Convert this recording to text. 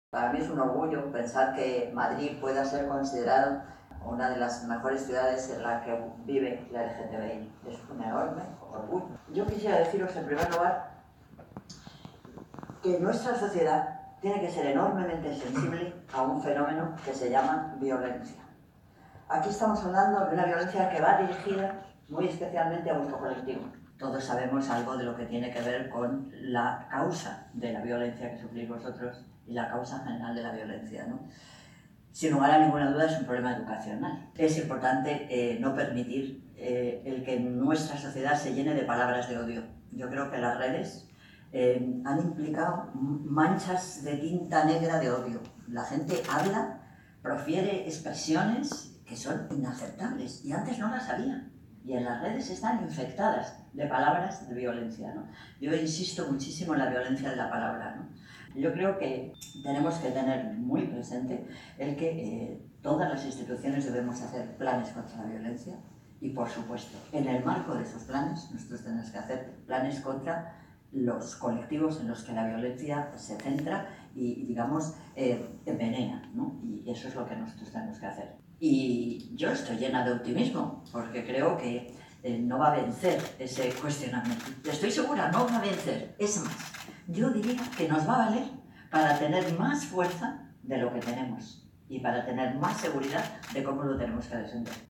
Para mí es un orgullo pensar que Madrid pueda ser considerado una de las mejores ciudades en la que vive la LGTBI. Es un enorme orgullo. Yo quisiera deciros en primer lugar que nuestra sociedad tiene que ser enormemente sensible a un fenómeno que se llama violencia. Aquí estamos hablando de una violencia que va dirigida muy especialmente a vuestro colectivo. Todos sabemos algo de lo que tiene que ver con la causa de la violencia que sufrís vosotros y la causa general de la violencia, ¿no? Sin lugar a ninguna duda es un problema educacional. Es importante no permitir el que nuestra sociedad se llene de palabras de odio. Yo creo que las redes han implicado manchas de tinta negra de odio. La gente habla, profiere expresiones que son inaceptables y antes no las había. Y en las redes están infectadas de palabras de violencia, ¿no? Yo insisto muchísimo en la violencia de la palabra, ¿no? Yo creo que tenemos que tener muy presente el que todas las instituciones debemos hacer planes contra la violencia y, por supuesto, en el marco de esos planes, nosotros tenemos que hacer planes contra los colectivos en los que la violencia se centra y digamos, envenena, ¿no? Y eso es lo que nosotros tenemos que hacer. Y yo estoy llena de optimismo, porque creo que no va a vencer ese cuestionamiento. Estoy segura, no va a vencer. Es más, yo diría que nos va a valer para tener más fuerza de lo que tenemos y para tener más seguridad de cómo lo tenemos que defender.